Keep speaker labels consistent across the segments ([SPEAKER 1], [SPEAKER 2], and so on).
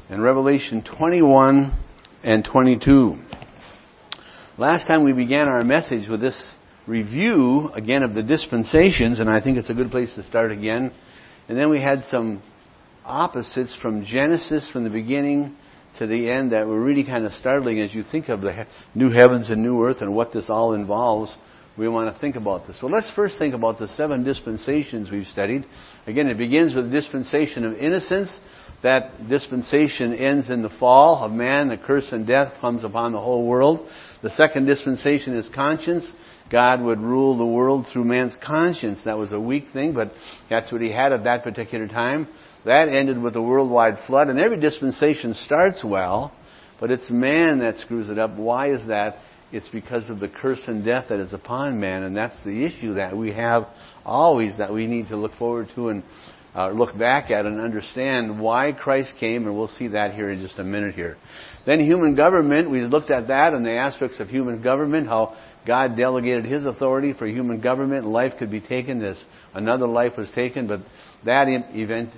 [SPEAKER 1] in Revelation 21 and 22. Last time we began our message with this review, again, of the dispensations, and I think it's a good place to start again. And then we had some opposites from Genesis, from the beginning to the end, that were really kind of startling as you think of the new heavens and new earth and what this all involves. We want to think about this. Well, let's first think about the 7 dispensations we've studied. Again, it begins with the dispensation of innocence. That dispensation ends in the fall of man. The curse and death comes upon the whole world. The second dispensation is conscience. God would rule the world through man's conscience. That was a weak thing, but that's what he had at that particular time. That ended with the worldwide flood. And every dispensation starts well, but it's man that screws it up. Why is that? It's because of the curse and death that is upon man, and that's the issue that we have always, that we need to look forward to and look back at and understand why Christ came, and we'll see that here in just a minute here. Then human government, we looked at that and the aspects of human government, how God delegated His authority for human government. Life could be taken as another life was taken, but that event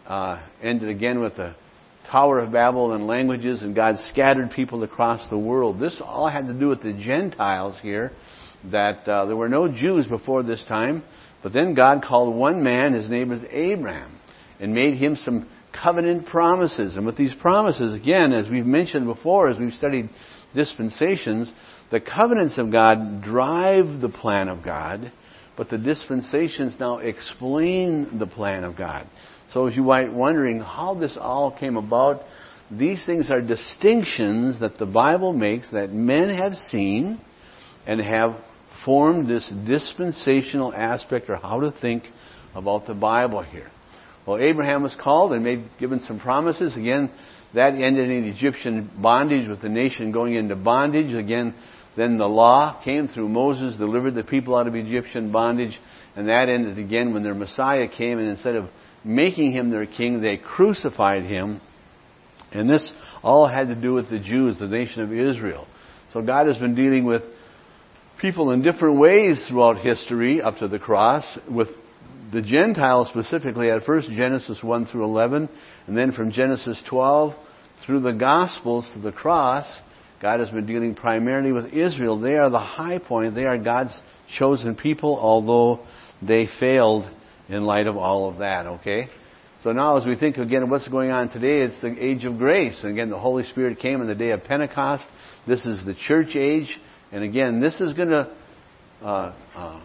[SPEAKER 1] ended again with the Tower of Babel and languages, and God scattered people across the world. This all had to do with the Gentiles here, that there were no Jews before this time, but then God called one man, his name was Abraham, and made him some covenant promises. And with these promises, again, as we've mentioned before, as we've studied dispensations, the covenants of God drive the plan of God, but the dispensations now explain the plan of God. So as you might be wondering how this all came about, these things are distinctions that the Bible makes that men have seen and have formed this dispensational aspect, or how to think about the Bible here. Well, Abraham was called and given some promises. Again, that ended in Egyptian bondage, with the nation going into bondage. Again, then the law came through Moses, delivered the people out of Egyptian bondage, and that ended again when their Messiah came, and instead of making Him their king, they crucified Him. And this all had to do with the Jews, the nation of Israel. So God has been dealing with people in different ways throughout history up to the cross, with the Gentiles specifically at first, Genesis 1 through 11, and then from Genesis 12 through the Gospels to the cross, God has been dealing primarily with Israel. They are the high point. They are God's chosen people, although they failed in light of all of that, okay? So now as we think again of what's going on today, it's the age of grace. And again, the Holy Spirit came in the day of Pentecost. This is the church age. And again, this is going to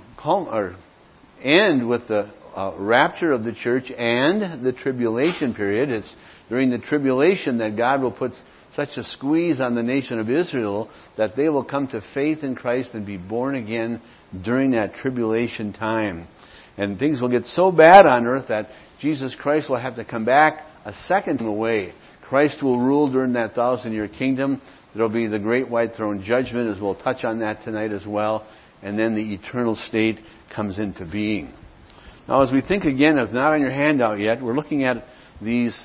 [SPEAKER 1] end with the rapture of the church and the tribulation period. It's during the tribulation that God will put such a squeeze on the nation of Israel that they will come to faith in Christ and be born again during that tribulation time. And things will get so bad on earth that Jesus Christ will have to come back a second way. Christ will rule during that 1,000-year kingdom. There will be the great white throne judgment, as we'll touch on that tonight as well. And then the eternal state comes into being. Now, as we think again, if not on your handout yet, we're looking at these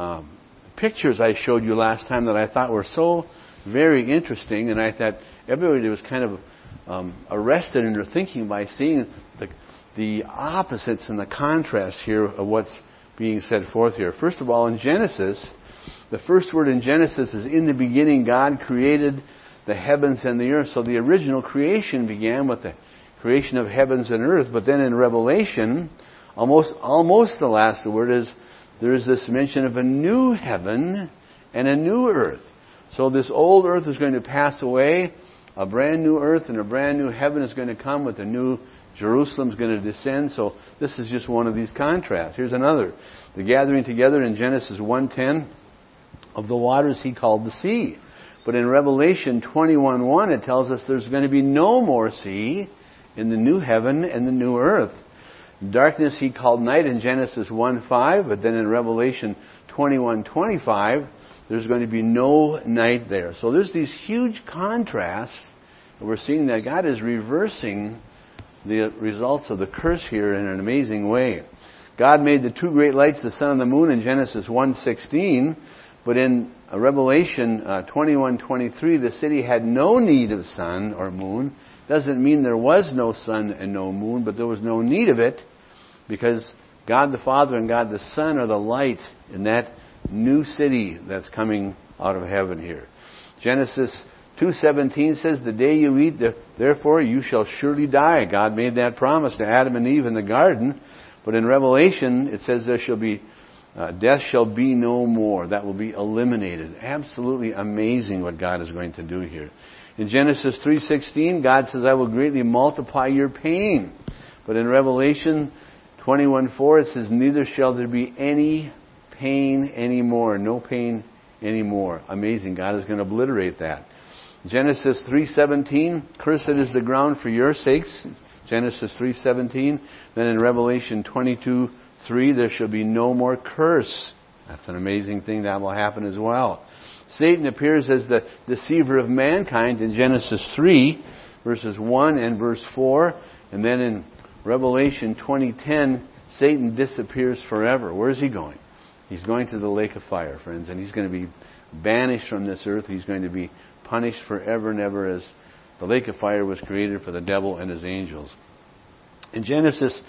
[SPEAKER 1] pictures I showed you last time that I thought were so very interesting. And I thought everybody was kind of arrested in their thinking by seeing the opposites and the contrast here of what's being set forth here. First of all, in Genesis, the first word in Genesis is, in the beginning God created the heavens and the earth. So the original creation began with the creation of heavens and earth. But then in Revelation, almost the last word is, there is this mention of a new heaven and a new earth. So this old earth is going to pass away. A brand new earth and a brand new heaven is going to come, with a new Jerusalem is going to descend. So this is just one of these contrasts. Here's another. The gathering together in Genesis 1:10 of the waters He called the sea. But in Revelation 21:1 it tells us there's going to be no more sea in the new heaven and the new earth. Darkness He called night in Genesis 1:5, but then in Revelation 21:25 there's going to be no night there. So there's these huge contrasts, and we're seeing that God is reversing the results of the curse here in an amazing way. God made the 2 great lights, the sun and the moon, in Genesis 1:16, but in Revelation 21:23, the city had no need of sun or moon. Doesn't mean there was no sun and no moon, but there was no need of it, because God the Father and God the Son are the light in that new city that's coming out of heaven here. Genesis 2:17 says, the day you eat, therefore you shall surely die. God made that promise to Adam and Eve in the garden. But in Revelation, it says there shall be, death shall be no more. That will be eliminated. Absolutely amazing what God is going to do here. In Genesis 3:16, God says, I will greatly multiply your pain. But in Revelation 21:4, it says, neither shall there be any pain anymore. No pain anymore. Amazing. God is going to obliterate that. Genesis 3:17, cursed is the ground for your sakes. Genesis 3:17. Then in Revelation 22:3, there shall be no more curse. That's an amazing thing that will happen as well. Satan appears as the deceiver of mankind in Genesis 3, verses 1 and verse 4. And then in Revelation 20:10, Satan disappears forever. Where's he going? He's going to the lake of fire, friends, and he's going to be banished from this earth. He's going to be punished forever and ever, as the lake of fire was created for the devil and his angels. In Genesis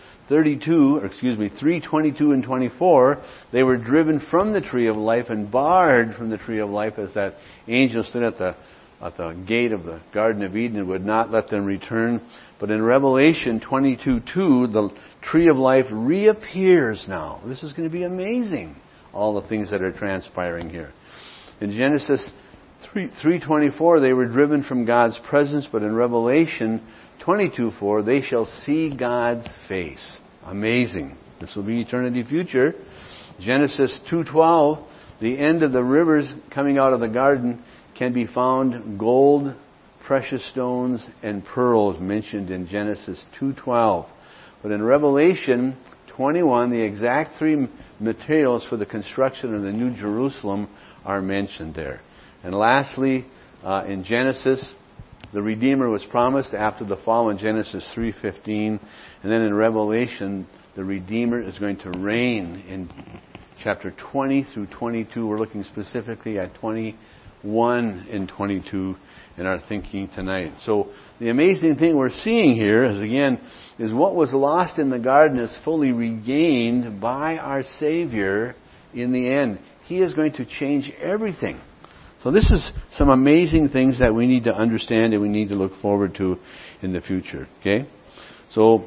[SPEAKER 1] 3:22 and 24, they were driven from the tree of life and barred from the tree of life as that angel stood at the gate of the Garden of Eden and would not let them return. But in Revelation 22:2, the tree of life reappears now. This is going to be amazing, all the things that are transpiring here. In Genesis 3:24, they were driven from God's presence, but in Revelation 22:4, they shall see God's face. Amazing. This will be eternity future. Genesis 2:12, the end of the rivers coming out of the garden can be found gold, precious stones, and pearls mentioned in Genesis 2:12. But in Revelation 21, the exact three materials for the construction of the New Jerusalem are mentioned there. And lastly, in Genesis, the Redeemer was promised after the fall in Genesis 3:15. And then in Revelation, the Redeemer is going to reign in chapter 20 through 22. We're looking specifically at 21 and 22 in our thinking tonight. So the amazing thing we're seeing here is what was lost in the garden is fully regained by our Savior in the end. He is going to change everything. So this is some amazing things that we need to understand and we need to look forward to in the future. Okay? So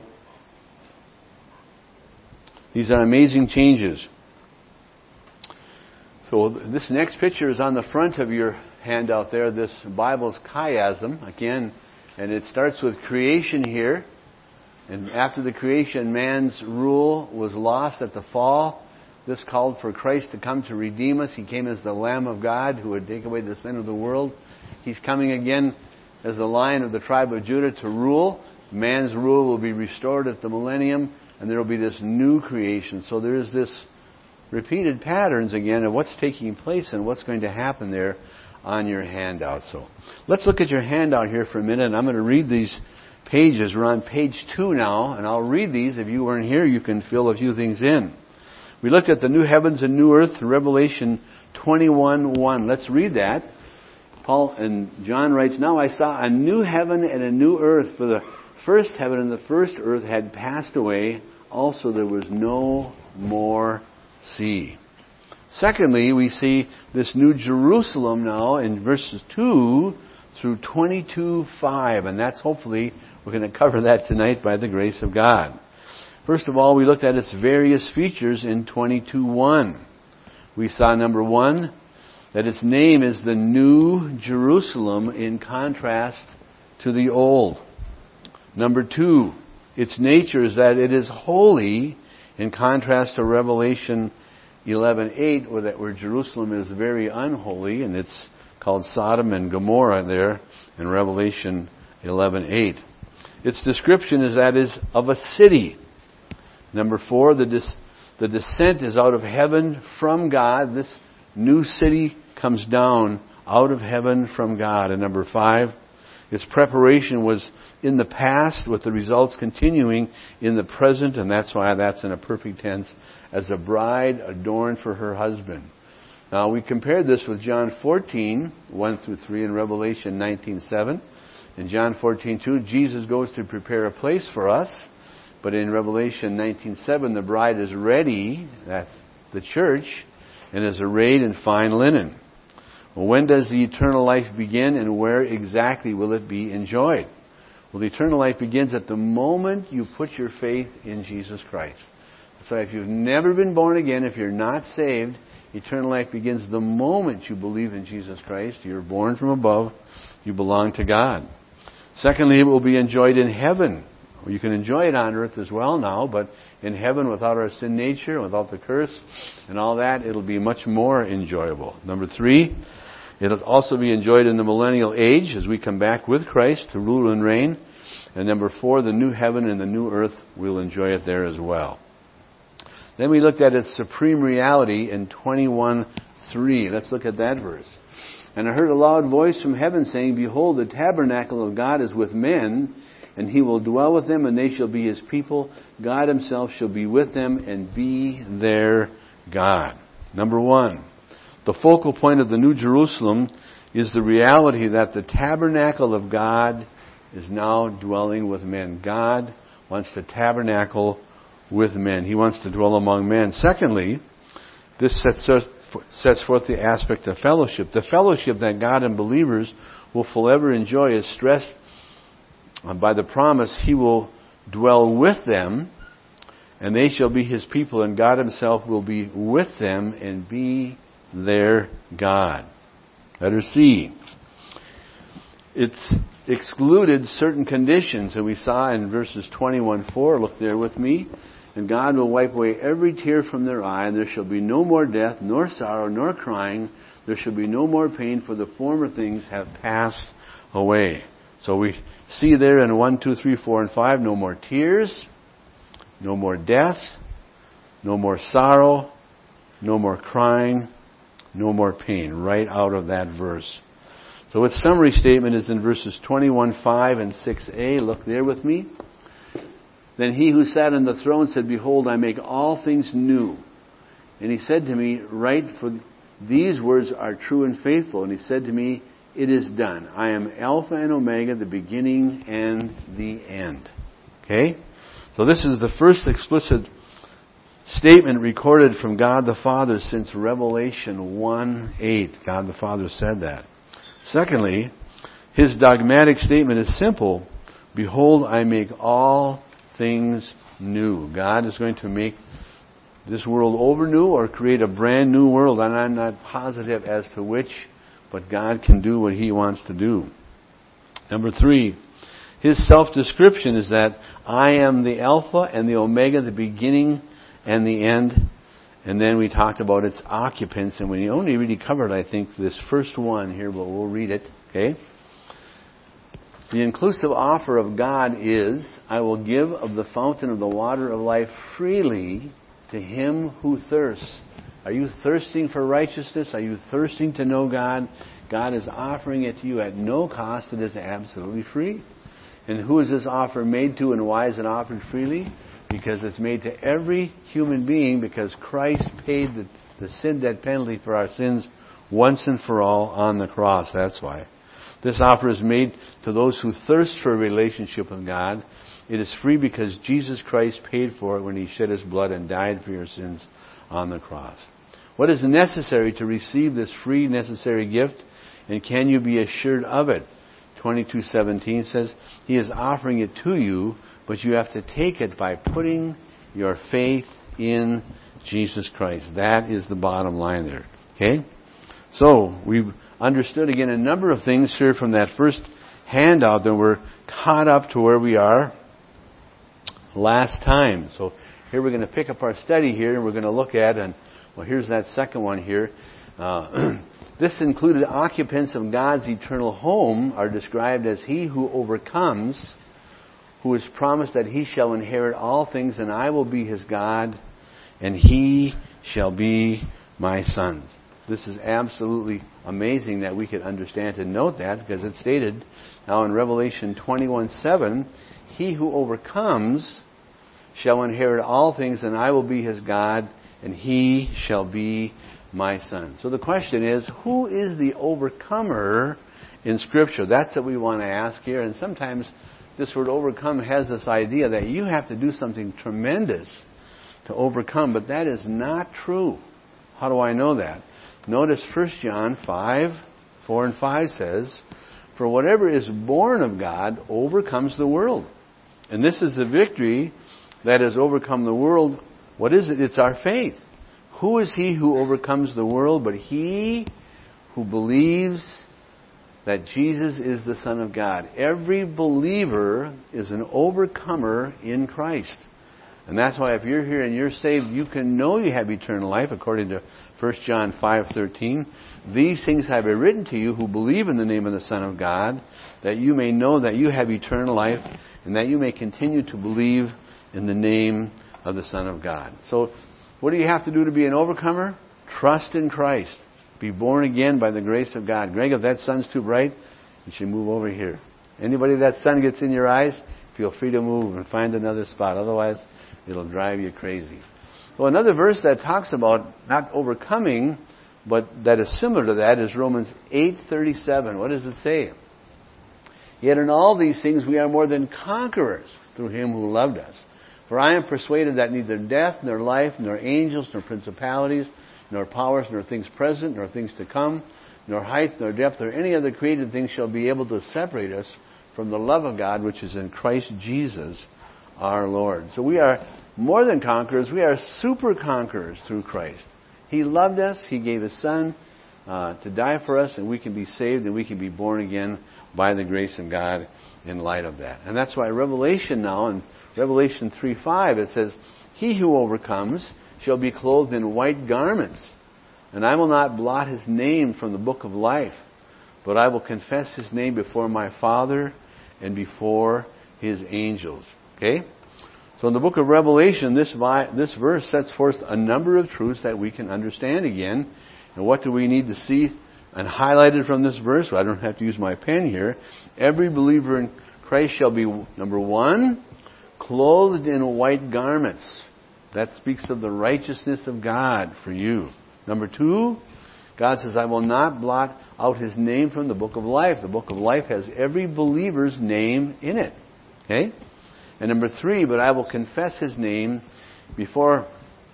[SPEAKER 1] these are amazing changes. So this next picture is on the front of your handout there. This Bible's chiasm, again, and it starts with creation here. And after the creation, man's rule was lost at the fall. This called for Christ to come to redeem us. He came as the Lamb of God who would take away the sin of the world. He's coming again as the Lion of the tribe of Judah to rule. Man's rule will be restored at the millennium, and there will be this new creation. So there is this repeated patterns again of what's taking place and what's going to happen there on your handout. So let's look at your handout here for a minute, and I'm going to read these pages. We're on page 2 now, and I'll read these. If you weren't here, you can fill a few things in. We looked at the new heavens and new earth in Revelation 21:1. Let's read that. Paul and John writes, now I saw a new heaven and a new earth, for the first heaven and the first earth had passed away. Also there was no more sea. Secondly, we see this new Jerusalem now in verses 2 through 22:5. And that's hopefully, we're going to cover that tonight by the grace of God. First of all, we looked at its various features in 22:1. We saw, number 1, that its name is the New Jerusalem in contrast to the old. Number 2, its nature is that it is holy in contrast to Revelation 11:8, where Jerusalem is very unholy, and it's called Sodom and Gomorrah there in Revelation 11:8. Its description is that is of a city. Number 4, the descent is out of heaven from God. This new city comes down out of heaven from God. And number 5, its preparation was in the past, with the results continuing in the present, and that's why that's in a perfect tense, as a bride adorned for her husband. Now, we compared this with John 14:1 through 3, and Revelation 19:7. In John 14:2, Jesus goes to prepare a place for us. But in Revelation 19:7, the bride is ready, that's the church, and is arrayed in fine linen. Well, when does the eternal life begin, and where exactly will it be enjoyed? Well, the eternal life begins at the moment you put your faith in Jesus Christ. So if you've never been born again, if you're not saved, eternal life begins the moment you believe in Jesus Christ. You're born from above. You belong to God. Secondly, it will be enjoyed in heaven. You can enjoy it on earth as well now, but in heaven, without our sin nature, without the curse and all that, it'll be much more enjoyable. Number 3, it'll also be enjoyed in the millennial age as we come back with Christ to rule and reign. And number 4, the new heaven and the new earth, we'll enjoy it there as well. Then we looked at its supreme reality in 21:3. Let's look at that verse. And I heard a loud voice from heaven saying, Behold, the tabernacle of God is with men, and He will dwell with them, and they shall be His people. God Himself shall be with them and be their God. Number 1, the focal point of the New Jerusalem is the reality that the tabernacle of God is now dwelling with men. God wants to tabernacle with men. He wants to dwell among men. Secondly, this sets forth the aspect of fellowship. The fellowship that God and believers will forever enjoy is stressed by the promise He will dwell with them, and they shall be His people, and God Himself will be with them and be their God. Letter C. It's excluded certain conditions that we saw in verses 21:4. Look there with me. And God will wipe away every tear from their eye, and there shall be no more death, nor sorrow, nor crying. There shall be no more pain, for the former things have passed away. So we see there in 1, 2, 3, 4, and 5, no more tears, no more death, no more sorrow, no more crying, no more pain, right out of that verse. So its summary statement is in verses 21:5 and 6a. Look there with me. Then He who sat on the throne said, Behold, I make all things new. And He said to me, Write, for these words are true and faithful. And He said to me, It is done. I am Alpha and Omega, the beginning and the end. Okay? So this is the first explicit statement recorded from God the Father since Revelation 1:8. God the Father said that. Secondly, His dogmatic statement is simple. Behold, I make all things new. God is going to make this world over new or create a brand new world. And I'm not positive as to which, but God can do what He wants to do. Number 3, His self-description is that I am the Alpha and the Omega, the beginning and the end. And then we talked about its occupants, and we only really covered, I think, this first one here, but we'll read it. Okay? The inclusive offer of God is, I will give of the fountain of the water of life freely to him who thirsts. Are you thirsting for righteousness? Are you thirsting to know God? God is offering it to you at no cost. It is absolutely free. And who is this offer made to, and why is it offered freely? Because it's made to every human being, because Christ paid the sin debt penalty for our sins once and for all on the cross. That's why. This offer is made to those who thirst for a relationship with God. It is free because Jesus Christ paid for it when He shed His blood and died for your sins on the cross. What is necessary to receive this free, necessary gift? And can you be assured of it? 22:17 says, He is offering it to you, but you have to take it by putting your faith in Jesus Christ. That is the bottom line there. Okay? So, we've understood again a number of things here from that first handout that we're caught up to where we are last time. So here we're going to pick up our study here, and we're going to look at, and well, here's that second one here. This included occupants of God's eternal home are described as he who overcomes, who is promised that he shall inherit all things, and I will be his God, and he shall be my son. This is absolutely amazing that we could understand and note that, because it's stated now in Revelation 21:7, he who overcomes shall inherit all things, and I will be his God, and he shall be my son. So the question is, who is the overcomer in Scripture? That's what we want to ask here. And sometimes this word overcome has this idea that you have to do something tremendous to overcome, but that is not true. How do I know that? Notice 1 John 5, 4 and 5 says, "For whatever is born of God overcomes the world. And this is the victory that has overcome the world." What is it? It's our faith. Who is he who overcomes the world but he who believes that Jesus is the Son of God? Every believer is an overcomer in Christ. And that's why if you're here and you're saved, you can know you have eternal life, according to 1 John 5:13. "These things have I written to you who believe in the name of the Son of God, that you may know that you have eternal life, and that you may continue to believe in the name of the Son of God." So, what do you have to do to be an overcomer? Trust in Christ. Be born again by the grace of God. Greg, if that sun's too bright, you should move over here. Anybody that sun gets in your eyes, feel free to move and find another spot. Otherwise, it'll drive you crazy. So another verse that talks about not overcoming, but that is similar to that, is Romans 8:37. What does it say? "Yet in all these things we are more than conquerors through him who loved us. For I am persuaded that neither death, nor life, nor angels, nor principalities, nor powers, nor things present, nor things to come, nor height, nor depth, or any other created thing shall be able to separate us from the love of God which is in Christ Jesus our Lord." So we are more than conquerors. We are super conquerors through Christ. He loved us. He gave His Son to die for us, and we can be saved and we can be born again by the grace of God in light of that. And that's why Revelation now, in Revelation 3:5, it says, "He who overcomes shall be clothed in white garments, and I will not blot his name from the book of life, but I will confess his name before my Father and before his angels." Okay? So in the book of Revelation, this verse sets forth a number of truths that we can understand again. And what do we need to see and highlighted from this verse? Well, I don't have to use my pen here. Every believer in Christ shall be, number one, clothed in white garments. That speaks of the righteousness of God for you. Number two, God says, "I will not blot out his name from the book of life." The book of life has every believer's name in it. Okay? And number three, "But I will confess his name before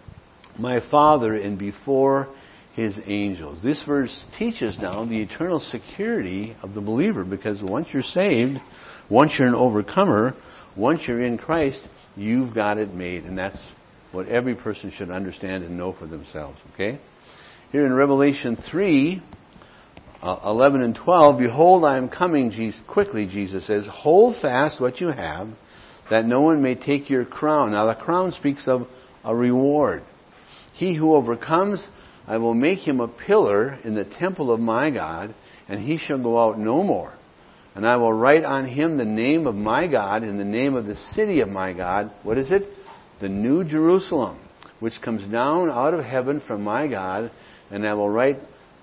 [SPEAKER 1] my Father and before his angels." This verse teaches now the eternal security of the believer, because once you're saved, once you're an overcomer, once you're in Christ, you've got it made. And that's what every person should understand and know for themselves. Okay? Here in Revelation 3, 11 and 12, "Behold, I am coming quickly," Jesus says. "Hold fast what you have, that no one may take your crown." Now the crown speaks of a reward. "He who overcomes, I will make him a pillar in the temple of my God, and he shall go out no more. And I will write on him the name of my God and the name of the city of my God." What is it? "The New Jerusalem, which comes down out of heaven from my God, and I will write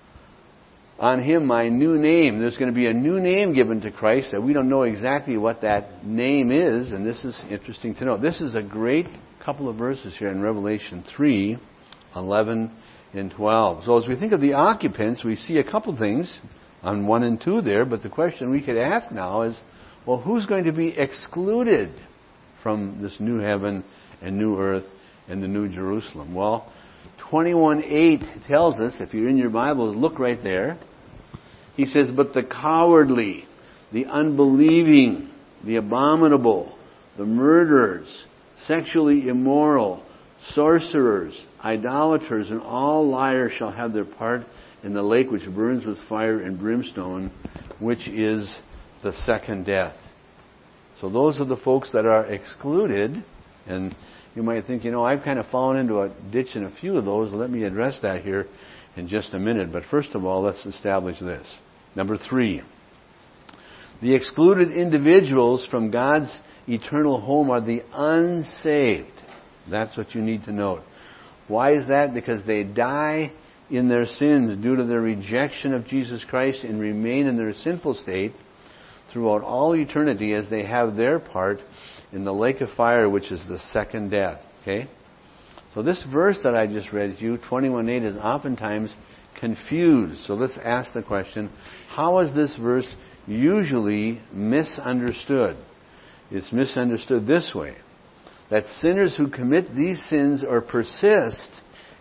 [SPEAKER 1] on him my new name." There's going to be a new name given to Christ that we don't know exactly what that name is, and this is interesting to know. This is a great couple of verses here in Revelation 3, 11 and 12. So as we think of the occupants, we see a couple things on 1 and 2 there, but the question we could ask now is, well, who's going to be excluded from this new heaven and new earth and the new Jerusalem? Well, 21:8 tells us, if you're in your Bible, look right there. He says, "But the cowardly, the unbelieving, the abominable, the murderers, sexually immoral, sorcerers, idolaters, and all liars shall have their part in the lake which burns with fire and brimstone, which is the second death." So those are the folks that are excluded. And you might think, I've kind of fallen into a ditch in a few of those. Let me address that here in just a minute. But first of all, let's establish this. Number 3. The excluded individuals from God's eternal home are the unsaved. That's what you need to note. Why is that? Because they die in their sins due to their rejection of Jesus Christ and remain in their sinful state throughout all eternity as they have their part in the lake of fire, which is the second death. Okay? So this verse that I just read to you, 21:8, is oftentimes confused. So let's ask the question, how is this verse usually misunderstood? It's misunderstood this way: that sinners who commit these sins or persist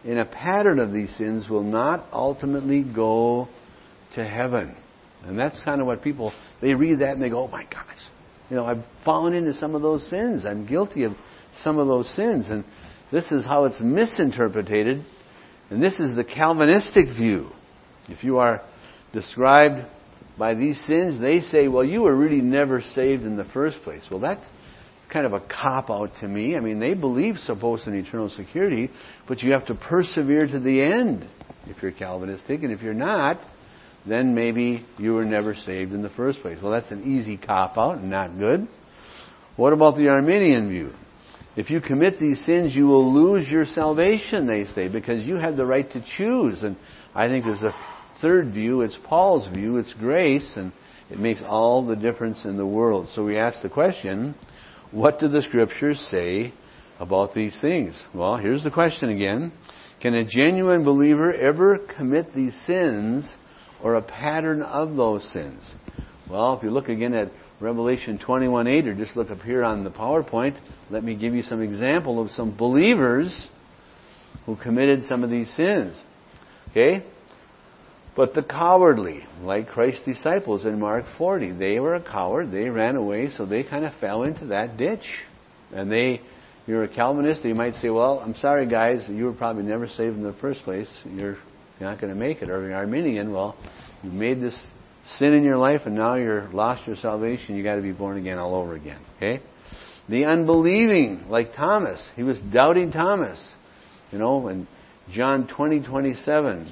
[SPEAKER 1] in a pattern of these sins will not ultimately go to heaven. And that's kind of what people, they read that and they go, oh my gosh, I've fallen into some of those sins. I'm guilty of some of those sins. And this is how it's misinterpreted. And this is the Calvinistic view. If you are described by these sins, they say, well, you were really never saved in the first place. Well, that's kind of a cop-out to me. I mean, they believe supposed in eternal security, but you have to persevere to the end if you're Calvinistic. And if you're not, then maybe you were never saved in the first place. Well, that's an easy cop-out and not good. What about the Arminian view? If you commit these sins, you will lose your salvation, they say, because you had the right to choose. And I think there's a third view. It's Paul's view. It's grace, and it makes all the difference in the world. So we ask the question, what do the Scriptures say about these things? Well, here's the question again. Can a genuine believer ever commit these sins or a pattern of those sins? Well, if you look again at Revelation 21:8, or just look up here on the PowerPoint, let me give you some example of some believers who committed some of these sins. Okay? But the cowardly, like Christ's disciples in Mark 40, they were a coward, they ran away, so they kind of fell into that ditch. And you're a Calvinist, you might say, well, I'm sorry guys, you were probably never saved in the first place, you're not going to make it. Or an Arminian, well, you've made this sin in your life and now you're lost your salvation, you got to be born again all over again. Okay? The unbelieving, like Thomas, he was doubting Thomas. In John 20:27,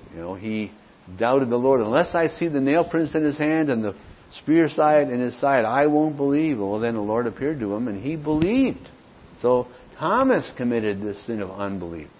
[SPEAKER 1] he doubted the Lord. Unless I see the nail prints in his hand and the spear side in his side, I won't believe. Well, then the Lord appeared to him and he believed. So Thomas committed this sin of unbelief.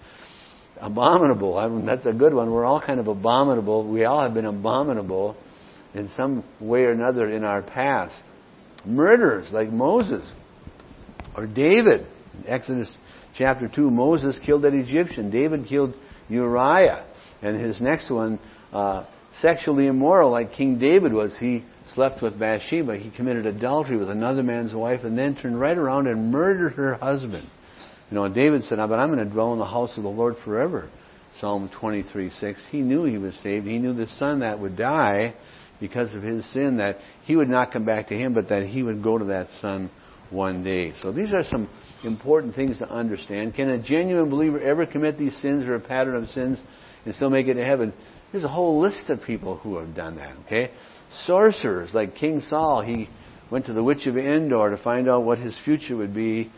[SPEAKER 1] Abominable. That's a good one. We're all kind of abominable. We all have been abominable in some way or another in our past. Murderers like Moses or David. In Exodus chapter 2, Moses killed that Egyptian. David killed Uriah. And his next one, sexually immoral like King David was. He slept with Bathsheba. He committed adultery with another man's wife and then turned right around and murdered her husband. David said, but I'm going to dwell in the house of the Lord forever. Psalm 23:6. He knew he was saved. He knew the son that would die because of his sin, that he would not come back to him, but that he would go to that son one day. So these are some important things to understand. Can a genuine believer ever commit these sins or a pattern of sins and still make it to heaven? There's a whole list of people who have done that. Okay, sorcerers like King Saul. He went to the witch of Endor to find out what his future would be.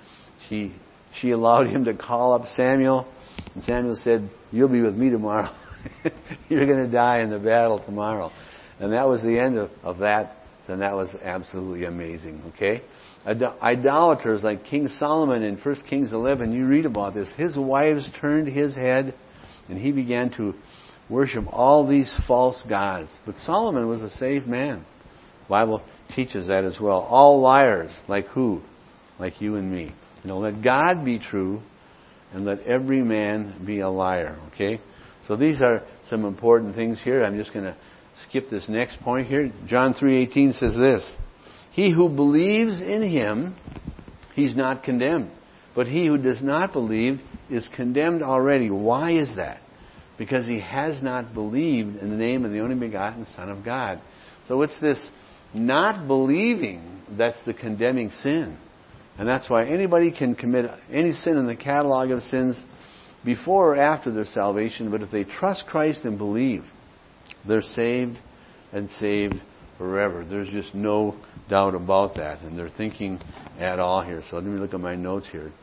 [SPEAKER 1] She allowed him to call up Samuel, and Samuel said, "You'll be with me tomorrow. You're going to die in the battle tomorrow." And that was the end of that. And that was absolutely amazing. Okay, idolaters like King Solomon in 1 Kings 11. You read about this. His wives turned his head, and he began to worship all these false gods. But Solomon was a saved man. The Bible teaches that as well. All liars, like who? Like you and me. Let God be true, and let every man be a liar. Okay? So these are some important things here. I'm just going to skip this next point here. John 3:18 says this: He who believes in him, he's not condemned. But he who does not believe is condemned already. Why is that? Because he has not believed in the name of the only begotten Son of God. So it's this not believing that's the condemning sin. And that's why anybody can commit any sin in the catalog of sins before or after their salvation. But if they trust Christ and believe, they're saved and saved forever. There's just no doubt about that. And they're thinking at all here. So let me look at my notes here.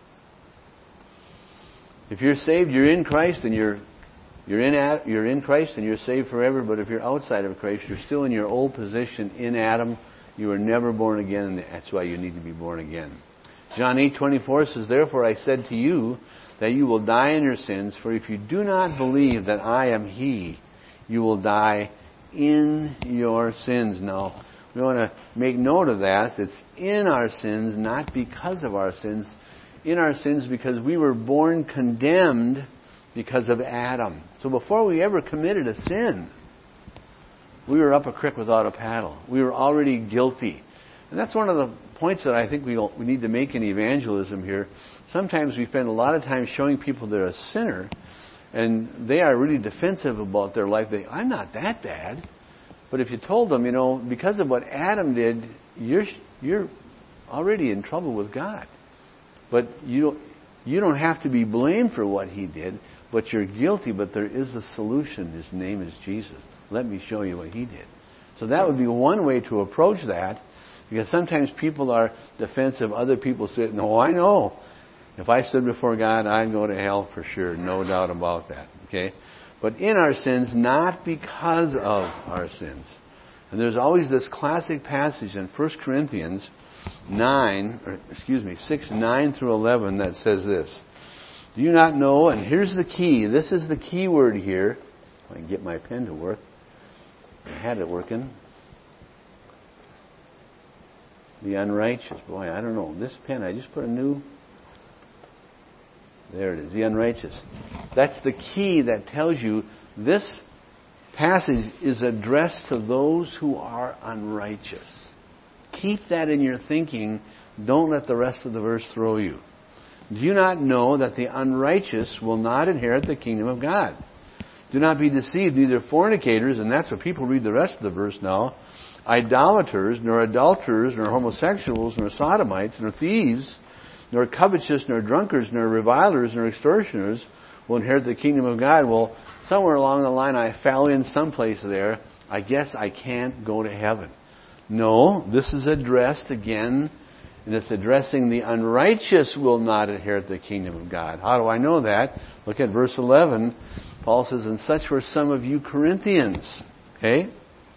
[SPEAKER 1] If you're saved, you're in Christ, and you're in Christ and you're saved forever. But if you're outside of Christ, you're still in your old position in Adam. You were never born again, and that's why you need to be born again. John 8:24 says, Therefore I said to you that you will die in your sins, for if you do not believe that I am He, you will die in your sins. Now, we want to make note of that. It's in our sins, not because of our sins. In our sins because we were born condemned because of Adam. So before we ever committed a sin, we were up a creek without a paddle. We were already guilty. And that's one of the points that I think we need to make in evangelism here. Sometimes we spend a lot of time showing people they're a sinner, and they are really defensive about their life. I'm not that bad. But if you told them, because of what Adam did, you're already in trouble with God. But you don't have to be blamed for what he did, but you're guilty. But there is a solution. His name is Jesus. Let me show you what he did. So that would be one way to approach that, because sometimes people are defensive. Other people say, no, I know. If I stood before God, I'd go to hell for sure. No doubt about that. Okay? But in our sins, not because of our sins. And there's always this classic passage in 1 Corinthians 6, 9 through 11 that says this. Do you not know, and here's the key, this is the key word here. If I can get my pen to work. I had it working. The unrighteous. Boy, I don't know. This pen, I just put a new... There it is. The unrighteous. That's the key that tells you this passage is addressed to those who are unrighteous. Keep that in your thinking. Don't let the rest of the verse throw you. Do you not know that the unrighteous will not inherit the kingdom of God? Do not be deceived, neither fornicators, and that's what people read the rest of the verse now, idolaters, nor adulterers, nor homosexuals, nor sodomites, nor thieves, nor covetous, nor drunkards, nor revilers, nor extortioners will inherit the kingdom of God. Well, somewhere along the line I fell in someplace there. I guess I can't go to heaven. No, this is addressed again, and it's addressing the unrighteous will not inherit the kingdom of God. How do I know that? Look at verse 11. Paul says, and such were some of you Corinthians. Okay?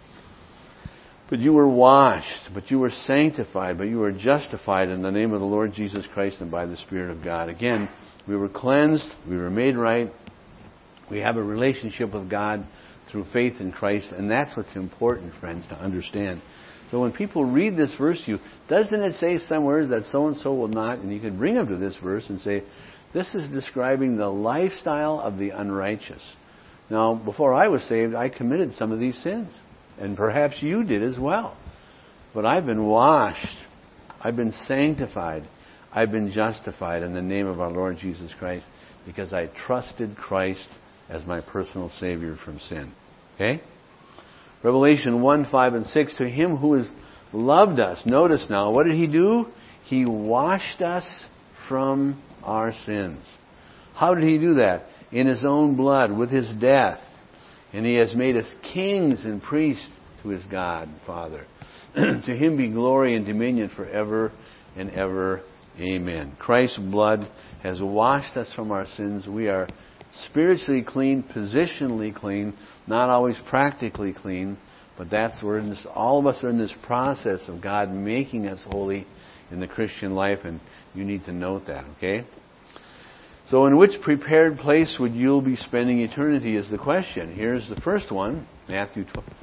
[SPEAKER 1] But you were washed, but you were sanctified, but you were justified in the name of the Lord Jesus Christ and by the Spirit of God. Again, we were cleansed, we were made right, we have a relationship with God through faith in Christ, and that's what's important, friends, to understand. So when people read this verse to you, doesn't it say somewhere that so-and-so will not, and you could bring them to this verse and say, this is describing the lifestyle of the unrighteous. Now, before I was saved, I committed some of these sins. And perhaps you did as well. But I've been washed. I've been sanctified. I've been justified in the name of our Lord Jesus Christ because I trusted Christ as my personal Savior from sin. Okay? Revelation 1, 5, and 6. To him who has loved us. Notice now, what did he do? He washed us from our sins. How did he do that? In his own blood, with his death. And he has made us kings and priests to his God and Father. To him be glory and dominion forever and ever. Amen. Christ's blood has washed us from our sins. We are spiritually clean, positionally clean, not always practically clean, but all of us are in this process of God making us holy in the Christian life, and you need to note that, okay? So in which prepared place would you be spending eternity is the question. Here's the first one, Matthew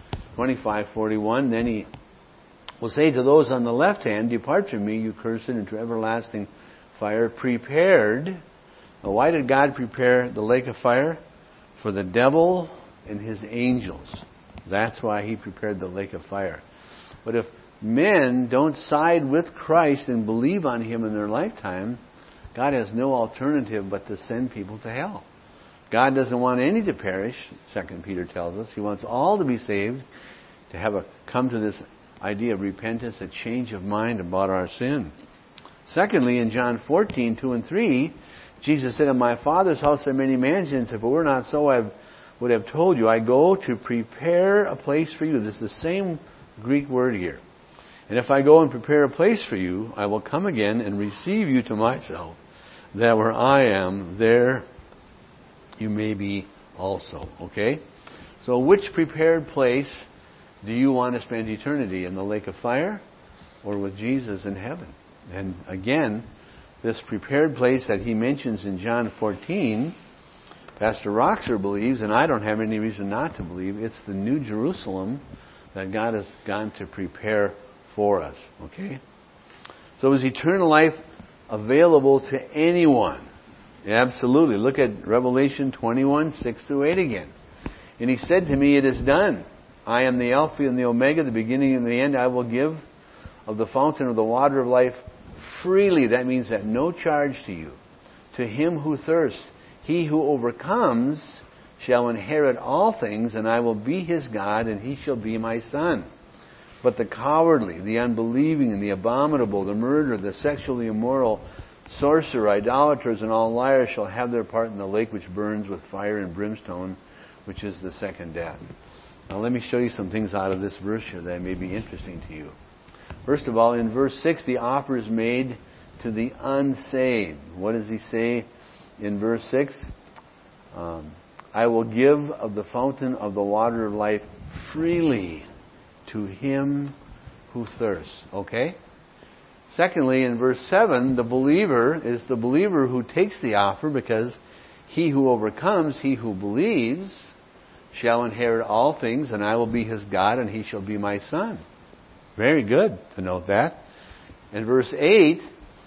[SPEAKER 1] 25:41. Then he will say to those on the left hand, depart from me, you cursed, into everlasting fire, prepared. Now, why did God prepare the lake of fire? For the devil and his angels. That's why he prepared the lake of fire. But if men don't side with Christ and believe on him in their lifetime, God has no alternative but to send people to hell. God doesn't want any to perish, 2 Peter tells us. He wants all to be saved, to come to this idea of repentance, a change of mind about our sin. Secondly, in John 14, 2 and 3, Jesus said, in my Father's house are many mansions. If it were not so, I would have told you, I go to prepare a place for you. This is the same Greek word here. And if I go and prepare a place for you, I will come again and receive you to myself, that where I am, there you may be also. Okay? So which prepared place do you want to spend eternity? In the lake of fire or with Jesus in heaven? And again, this prepared place that he mentions in John 14, Pastor Roxer believes, and I don't have any reason not to believe, it's the New Jerusalem that God has gone to prepare for us. Okay? So is eternal life available to anyone? Absolutely. Look at Revelation 21, 6 through 8 again. And he said to me, it is done. I am the Alpha and the Omega, the beginning and the end. I will give of the fountain of the water of life freely. That means at no charge to you. To him who thirsts, he who overcomes shall inherit all things, and I will be his God, and he shall be my son. But the cowardly, the unbelieving, and the abominable, the murderer, the sexually immoral, sorcerer, idolaters, and all liars shall have their part in the lake which burns with fire and brimstone, which is the second death. Now let me show you some things out of this verse here that may be interesting to you. First of all, in verse 6, the offer is made to the unsaved. What does he say in verse 6? I will give of the fountain of the water of life freely to him who thirsts. Okay? Secondly, in verse 7, the believer is the believer who takes the offer, because he who overcomes, he who believes, shall inherit all things, and I will be his God, and he shall be my son. Very good to note that. In verse 8,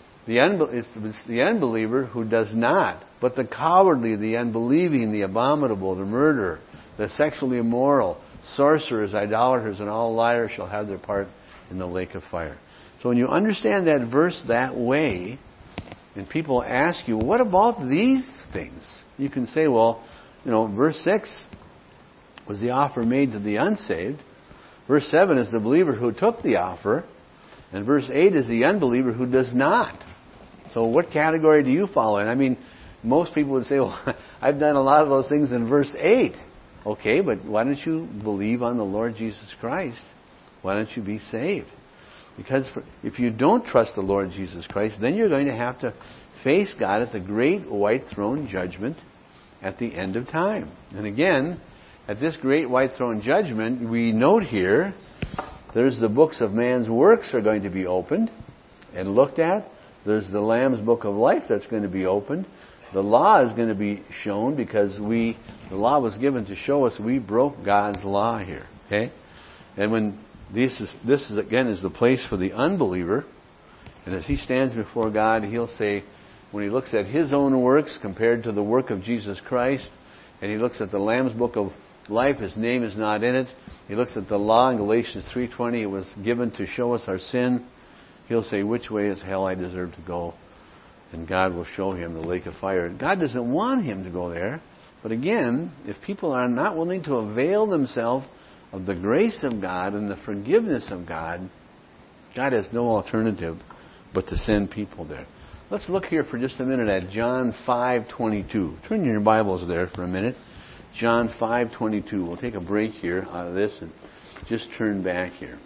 [SPEAKER 1] it's the unbeliever who does not, but the cowardly, the unbelieving, the abominable, the murderer, the sexually immoral, sorcerers, idolaters, and all liars shall have their part in the lake of fire. So when you understand that verse that way, and people ask you, what about these things? You can say, well, verse 6 was the offer made to the unsaved. Verse 7 is the believer who took the offer. And verse 8 is the unbeliever who does not. So what category do you fall in? I mean, most people would say, well, I've done a lot of those things in verse 8. Okay, but why don't you believe on the Lord Jesus Christ? Why don't you be saved? Because if you don't trust the Lord Jesus Christ, then you're going to have to face God at the great white throne judgment at the end of time. And again, at this great white throne judgment, we note here, there's the books of man's works are going to be opened and looked at. There's the Lamb's book of life that's going to be opened. The law is going to be shown, because the law was given to show us we broke God's law here. Okay? And when this is again is the place for the unbeliever, and as he stands before God, he'll say, when he looks at his own works compared to the work of Jesus Christ, and he looks at the Lamb's book of life, his name is not in it. He looks at the law in Galatians 3:20, it was given to show us our sin. He'll say, which way is hell I deserve to go? And God will show him the lake of fire. God doesn't want him to go there. But again, if people are not willing to avail themselves of the grace of God and the forgiveness of God, God has no alternative but to send people there. Let's look here for just a minute at John 5:22. Turn your Bibles there for a minute. John 5:22. We'll take a break here out of this and just turn back here.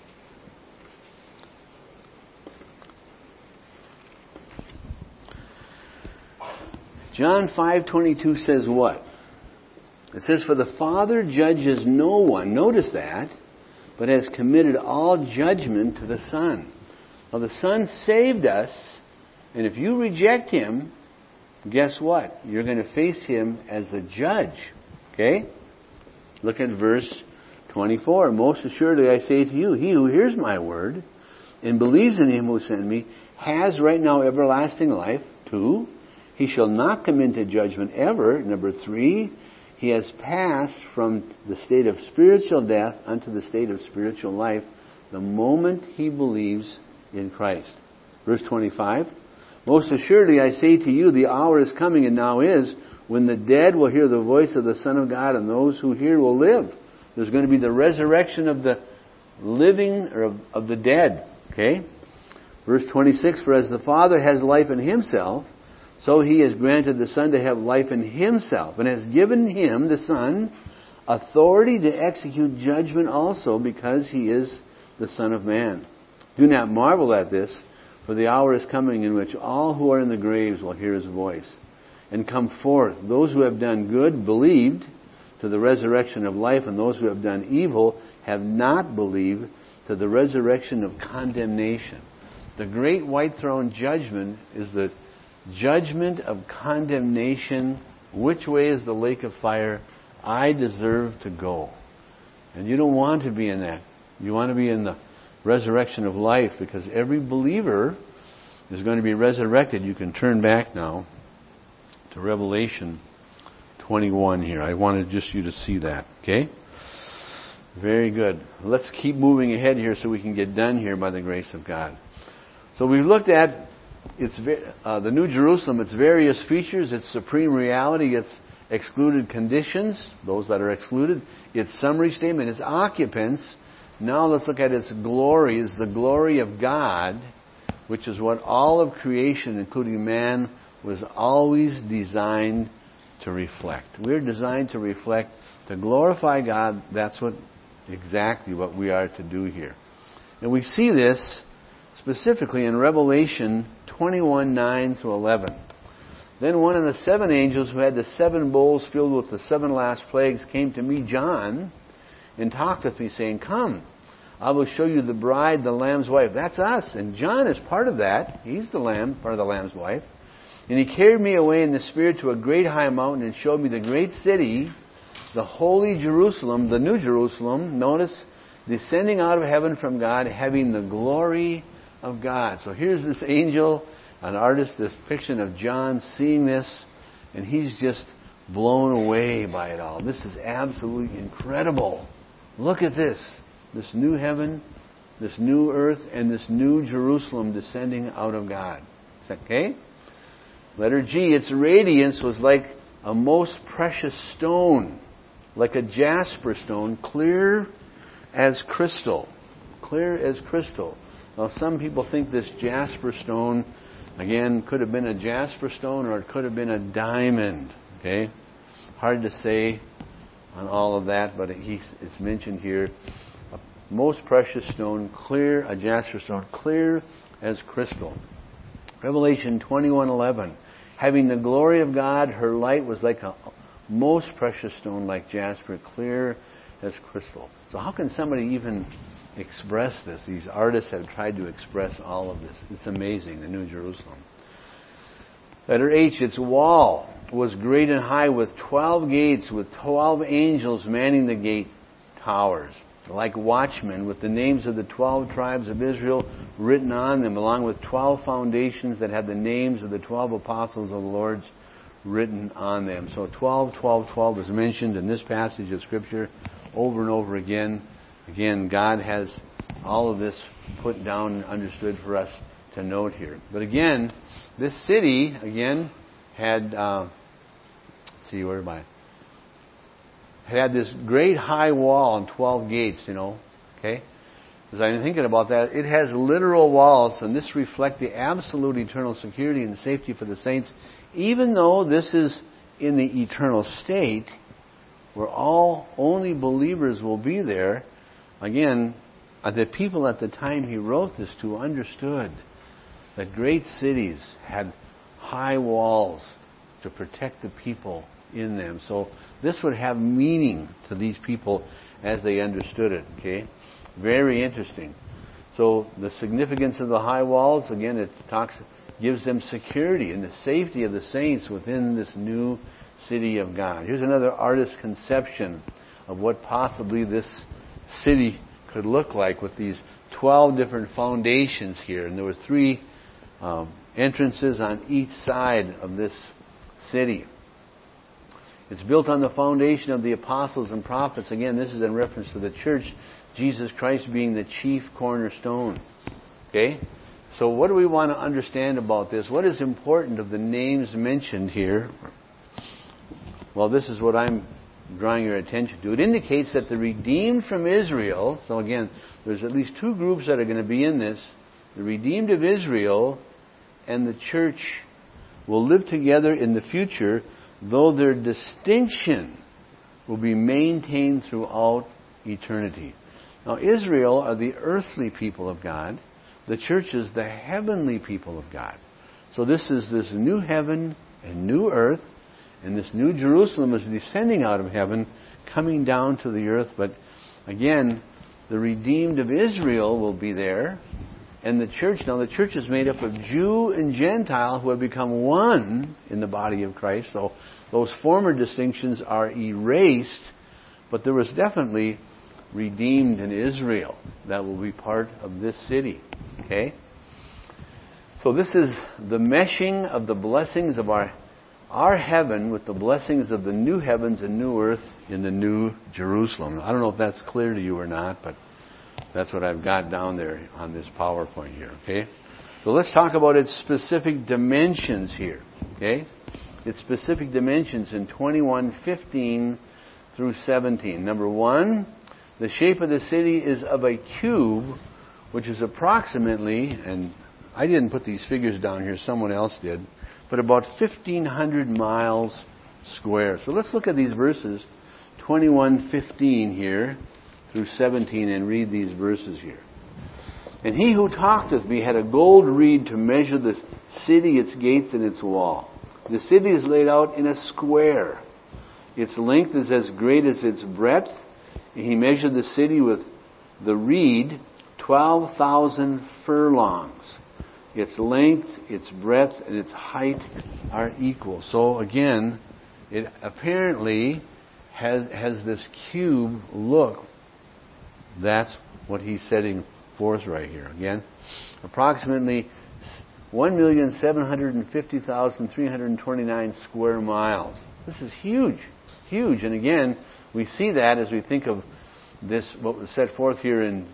[SPEAKER 1] John 5:22 says what? It says, for the Father judges no one, notice that, but has committed all judgment to the Son. Now the Son saved us, and if you reject Him, guess what? You're going to face Him as the judge. Okay? Look at verse 24. Most assuredly I say to you, he who hears my word and believes in Him who sent me has right now everlasting life. 2, he shall not come into judgment ever. Number 3, he has passed from the state of spiritual death unto the state of spiritual life the moment he believes in Christ. Verse 25. Most assuredly I say to you, the hour is coming and now is, when the dead will hear the voice of the Son of God, and those who hear will live. There's going to be the resurrection of the living, or of the dead. Okay? Verse 26, for as the Father has life in Himself, so He has granted the Son to have life in Himself, and has given Him, the Son, authority to execute judgment also, because He is the Son of Man. Do not marvel at this, for the hour is coming in which all who are in the graves will hear His voice and come forth. Those who have done good believed to the resurrection of life, and those who have done evil have not believed to the resurrection of condemnation. The great white throne judgment is the judgment of condemnation. Which way is the lake of fire I deserve to go? And you don't want to be in that. You want to be in the resurrection of life, because every believer is going to be resurrected. You can turn back now to Revelation 21 here. I wanted just you to see that. Okay? Very good. Let's keep moving ahead here so we can get done here by the grace of God. So we've looked at the New Jerusalem, its various features, its supreme reality, its excluded conditions, those that are excluded, its summary statement, its occupants. Now let's look at its glory. It's the glory of God, which is what all of creation, including man, was always designed to reflect. We're designed to reflect, to glorify God. That's exactly what we are to do here. And we see this specifically in Revelation 21:9-11. Then one of the 7 angels who had the 7 bowls filled with the 7 last plagues came to me, John, and talked with me, saying, "Come, I will show you the bride, the Lamb's wife." That's us. And John is part of that. He's the Lamb, part of the Lamb's wife. And he carried me away in the Spirit to a great high mountain and showed me the great city, the holy Jerusalem, the New Jerusalem, notice, descending out of heaven from God, having the glory of God. So here's this angel, an artist's depiction of John seeing this, and he's just blown away by it all. This is absolutely incredible. Look at this. This new heaven, this new earth, and this new Jerusalem descending out of God. Is that okay? Letter G, its radiance was like a most precious stone, like a jasper stone, clear as crystal. Clear as crystal. Now some people think this jasper stone, again, could have been a jasper stone or it could have been a diamond. Okay? Hard to say on all of that, but it's mentioned here. A most precious stone, clear, a jasper stone, clear as crystal. Revelation 21:11. Having the glory of God, her light was like a most precious stone, like jasper, clear as crystal. So how can somebody even express this? These artists have tried to express all of this. It's amazing, the New Jerusalem. Letter H, its wall was great and high with 12 gates, with 12 angels manning the gate towers, like watchmen, with the names of the 12 tribes of Israel written on them, along with 12 foundations that had the names of the 12 apostles of the Lord written on them. So 12, 12, 12 is mentioned in this passage of Scripture over and over again. Again, God has all of this put down and understood for us to note here. But again, this city, again, had, had this great high wall and 12 gates, okay? As I'm thinking about that, it has literal walls, and this reflects the absolute eternal security and safety for the saints, even though this is in the eternal state, where only believers will be there. Again, the people at the time he wrote this to understood that great cities had high walls to protect the people in them. So this would have meaning to these people as they understood it. Okay, very interesting. So the significance of the high walls, again, it gives them security and the safety of the saints within this new city of God. Here's another artist's conception of what possibly this city could look like with these 12 different foundations here. And there were 3 entrances on each side of this city. It's built on the foundation of the apostles and prophets. Again, this is in reference to the church, Jesus Christ being the chief cornerstone. Okay? So what do we want to understand about this? What is important of the names mentioned here? Well, this is what I'm drawing your attention to. It indicates that the redeemed from Israel, so again, there's at least 2 groups that are going to be in this. The redeemed of Israel and the church will live together in the future, though their distinction will be maintained throughout eternity. Now, Israel are the earthly people of God. The church is the heavenly people of God. So this is this new heaven and new earth, and this new Jerusalem is descending out of heaven, coming down to the earth. But again, the redeemed of Israel will be there, and the church. Now, the church is made up of Jew and Gentile who have become one in the body of Christ. So those former distinctions are erased, but there was definitely redeemed in Israel that will be part of this city. Okay? So this is the meshing of the blessings of our our heaven with the blessings of the new heavens and new earth in the new Jerusalem. I don't know if that's clear to you or not, but that's what I've got down there on this PowerPoint here, okay? So let's talk about its specific dimensions here, okay? Its specific dimensions in 21:15 through 17. Number one, the shape of the city is of a cube, which is approximately, and I didn't put these figures down here, someone else did, but about 1,500 miles square. So let's look at these verses, 21:15 here through 17, and read these verses here. And he who talked with me had a gold reed to measure the city, its gates, and its wall. The city is laid out in a square. Its length is as great as its breadth. And he measured the city with the reed, 12,000 furlongs. Its length, its breadth, and its height are equal. So again, it apparently has this cube look. That's what he's setting forth right here. Again, approximately 1,750,329 square miles. This is huge, huge. And again, we see that as we think of this, what was set forth here in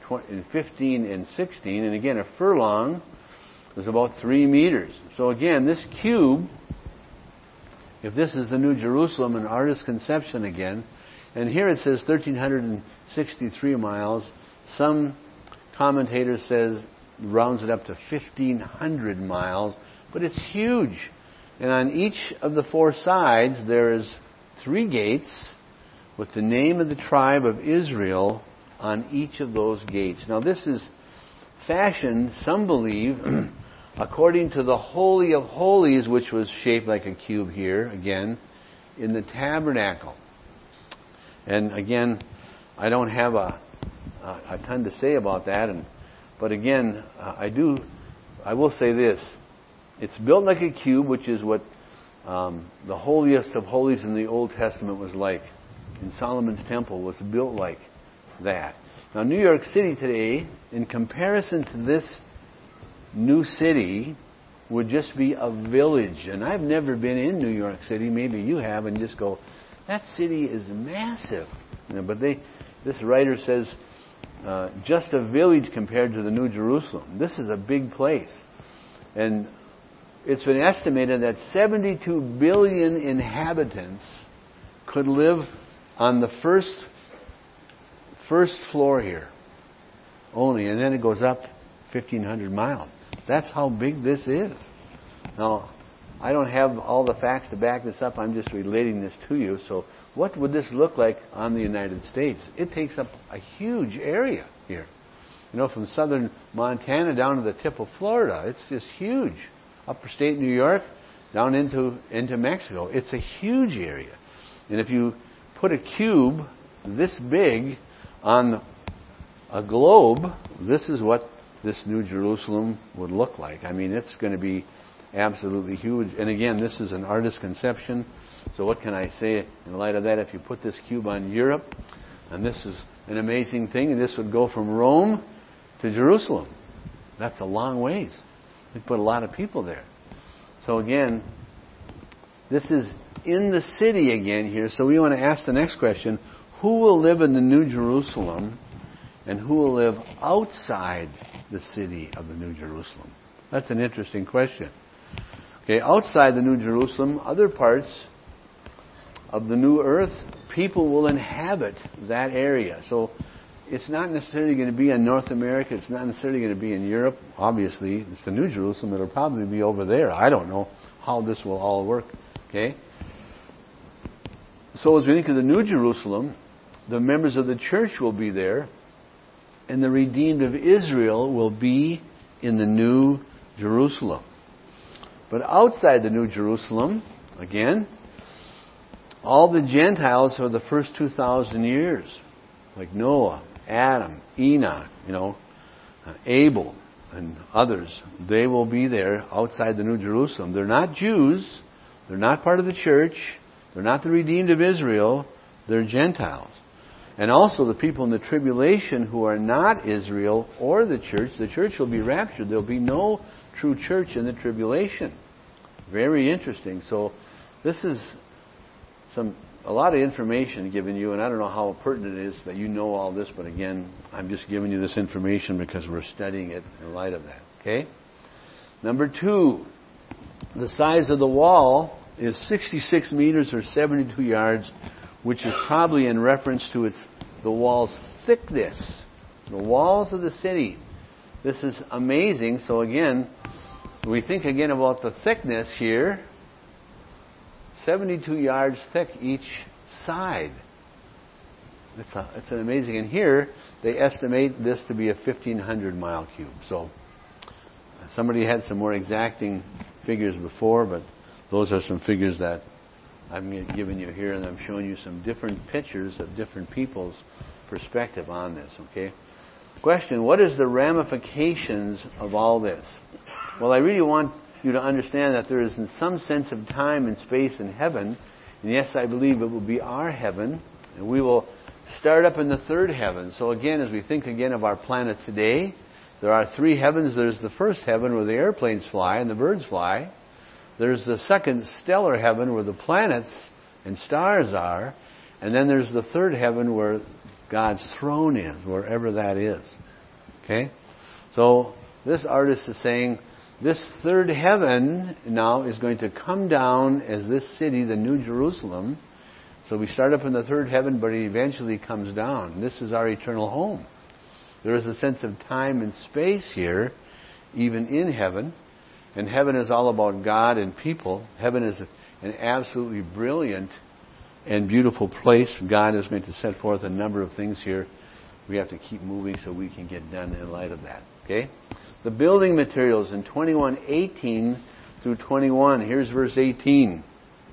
[SPEAKER 1] 15 and 16. And again, a furlong is about 3 meters. So again, this cube, if this is the New Jerusalem, an artist's conception again, and here it says 1,363 miles. Some commentators says rounds it up to 1,500 miles, but it's huge. And on each of the 4 sides, there is 3 gates with the name of the tribe of Israel on each of those gates. Now this is fashioned, some believe, according to the Holy of Holies, which was shaped like a cube here, again, in the tabernacle. And again, I don't have a ton to say about that, but again, I will say this. It's built like a cube, which is what the holiest of holies in the Old Testament was like. In Solomon's temple was built like that. Now, New York City today, in comparison to this new city, would just be a village. And I've never been in New York City. Maybe you have, and just go, that city is massive. But this writer says, just a village compared to the New Jerusalem. This is a big place. And it's been estimated that 72 billion inhabitants could live on the first floor here only, and then it goes up 1,500 miles. That's how big this is. Now, I don't have all the facts to back this up. I'm just relating this to you. So what would this look like on the United States? It takes up a huge area here. From southern Montana down to the tip of Florida. It's just huge. Upper state New York down into Mexico. It's a huge area. And if you put a cube this big on a globe, this is what this New Jerusalem would look like. I mean, it's going to be absolutely huge. And again, this is an artist's conception. So what can I say in light of that? If you put this cube on Europe, and this is an amazing thing, and this would go from Rome to Jerusalem. That's a long ways. They put a lot of people there. So again, this is in the city again here. So we want to ask the next question. Who will live in the New Jerusalem, and who will live outside the city of the New Jerusalem? That's an interesting question. Okay, outside the New Jerusalem, other parts of the new earth, people will inhabit that area. So it's not necessarily going to be in North America. It's not necessarily going to be in Europe. Obviously, it's the New Jerusalem. It'll probably be over there. I don't know how this will all work. Okay? So as we think of the New Jerusalem, the members of the church will be there, and the redeemed of Israel will be in the New Jerusalem. But outside the New Jerusalem, again, all the Gentiles for the first 2,000 years, like Noah, Adam, Enoch, Abel, and others, they will be there outside the New Jerusalem. They're not Jews. They're not part of the church. They're not the redeemed of Israel. They're Gentiles. And also the people in the tribulation who are not Israel or the church will be raptured. There'll be no true church in the tribulation. Very interesting. So This is a lot of information given you, and I don't know how pertinent it is that you know all this, but again, I'm just giving you this information because we're studying it in light of that. Okay? Number 2, the size of the wall is 66 meters or 72 yards, which is probably in reference to the wall's thickness. The walls of the city. This is amazing. So again, we think again about the thickness here. 72 yards thick each side. It's an amazing. And here, they estimate this to be a 1,500 mile cube. So somebody had some more exacting figures before, but those are some figures that I'm giving you here, and I'm showing you some different pictures of different people's perspective on this, okay? Question, what is the ramifications of all this? Well, I really want you to understand that there is in some sense of time and space in heaven, and yes, I believe it will be our heaven, and we will start up in the third heaven. So again, as we think again of our planet today, there are 3 heavens. There's the first heaven where the airplanes fly and the birds fly. There's the second stellar heaven where the planets and stars are. And then there's the third heaven where God's throne is, wherever that is. Okay? So this artist is saying this third heaven now is going to come down as this city, the New Jerusalem. So we start up in the third heaven, but it eventually comes down. This is our eternal home. There is a sense of time and space here, even in heaven. And heaven is all about God and people. Heaven is an absolutely brilliant and beautiful place. God is going to set forth a number of things here. We have to keep moving so we can get done in light of that. Okay? The building materials in 21:18 through 21. Here's verse 18.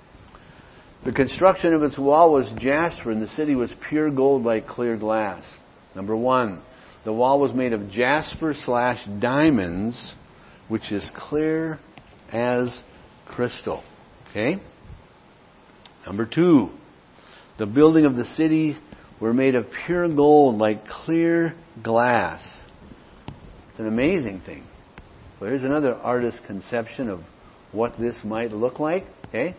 [SPEAKER 1] The construction of its wall was jasper, and the city was pure gold like clear glass. Number 1. The wall was made of jasper/diamonds, which is clear as crystal. Okay? Number 2. The building of the city were made of pure gold like clear glass. It's an amazing thing. So here's another artist's conception of what this might look like. Okay?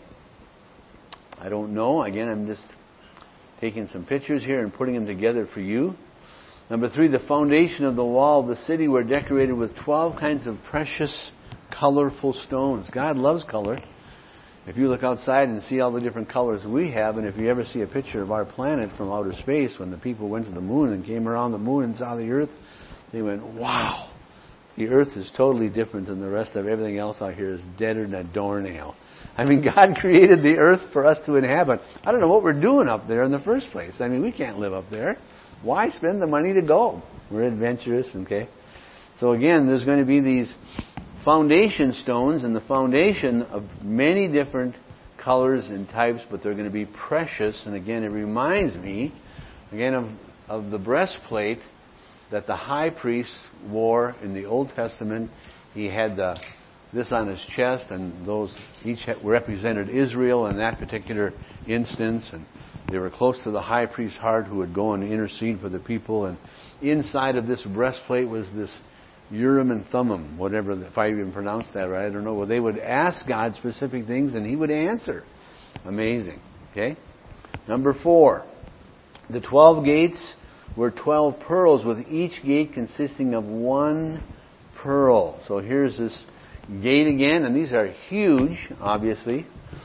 [SPEAKER 1] I don't know. Again, I'm just taking some pictures here and putting them together for you. Number 3, the foundation of the wall of the city were decorated with 12 kinds of precious, colorful stones. God loves color. If you look outside and see all the different colors we have, and if you ever see a picture of our planet from outer space, when the people went to the moon and came around the moon and saw the Earth, they went, wow, the Earth is totally different than the rest of everything else out here is deader than a doornail. I mean, God created the Earth for us to inhabit. I don't know what we're doing up there in the first place. I mean, we can't live up there. Why spend the money to go? We're adventurous, okay? So again, there's going to be these foundation stones and the foundation of many different colors and types, but they're going to be precious. And again, it reminds me, again, of the breastplate that the high priest wore in the Old Testament. He had this on his chest, and those each represented Israel in that particular instance, and they were close to the high priest's heart, who would go and intercede for the people. And inside of this breastplate was this Urim and Thummim, whatever, if I even pronounced that right, I don't know. Well, they would ask God specific things, and He would answer. Amazing. Okay? Number 4, the 12 gates were 12 pearls, with each gate consisting of 1 pearl. So here's this gate again, and these are huge, obviously.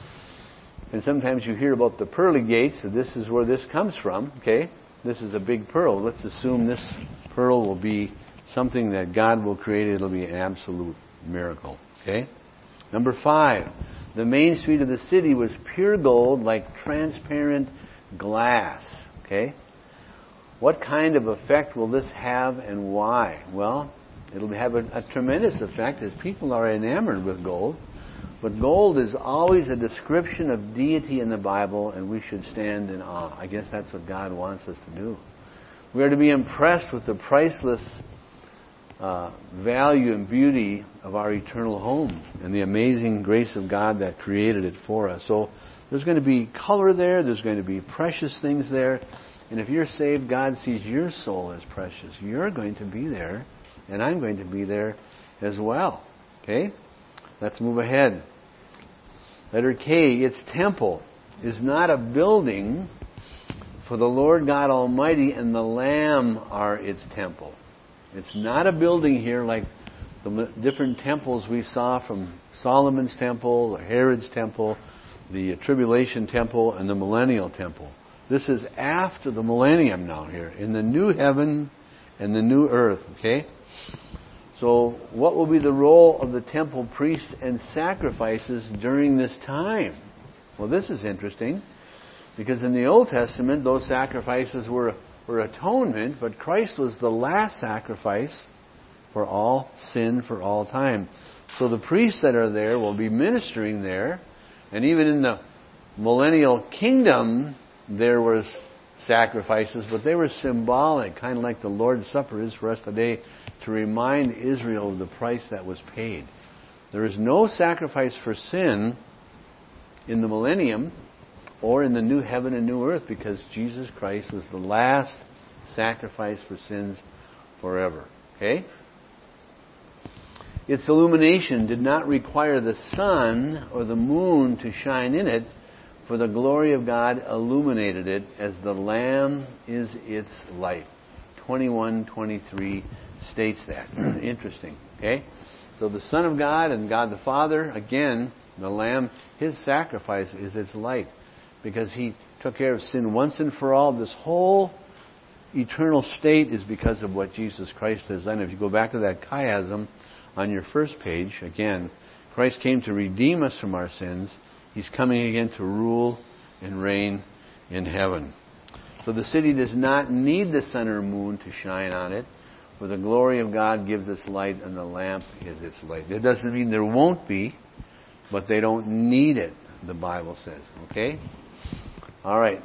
[SPEAKER 1] And sometimes you hear about the pearly gates, so this is where this comes from, okay? This is a big pearl. Let's assume this pearl will be something that God will create. It'll be an absolute miracle, okay? Number 5, the main street of the city was pure gold like transparent glass, okay? What kind of effect will this have and why? Well, it'll have a tremendous effect as people are enamored with gold. But gold is always a description of deity in the Bible, and we should stand in awe. I guess that's what God wants us to do. We are to be impressed with the priceless value and beauty of our eternal home and the amazing grace of God that created it for us. So there's going to be color there. There's going to be precious things there. And if you're saved, God sees your soul as precious. You're going to be there, and I'm going to be there as well. Okay? Let's move ahead. Letter K, its temple is not a building, for the Lord God Almighty and the Lamb are its temple. It's not a building here like the different temples we saw from Solomon's temple, Herod's temple, the tribulation temple, and the millennial temple. This is after the millennium now here, in the new heaven and the new earth, okay? So what will be the role of the temple priests and sacrifices during this time? Well, this is interesting, because in the Old Testament, those sacrifices were atonement, but Christ was the last sacrifice for all sin, for all time. So the priests that are there will be ministering there, and even in the millennial kingdom, there was sacrifices, but they were symbolic, kind of like the Lord's Supper is for us today, to remind Israel of the price that was paid. There is no sacrifice for sin in the millennium or in the new heaven and new earth, because Jesus Christ was the last sacrifice for sins forever. Okay? Its illumination did not require the sun or the moon to shine in it, for the glory of God illuminated it, as the Lamb is its light. 21:23 states that. Interesting. Okay? So the Son of God and God the Father, again, the Lamb, His sacrifice is its light, because He took care of sin once and for all. This whole eternal state is because of what Jesus Christ has done. If you go back to that chiasm on your first page, again, Christ came to redeem us from our sins. He's coming again to rule and reign in heaven. So the city does not need the sun or moon to shine on it, for the glory of God gives its light, and the lamp is its light. It doesn't mean there won't be, but they don't need it, the Bible says. Okay? All right.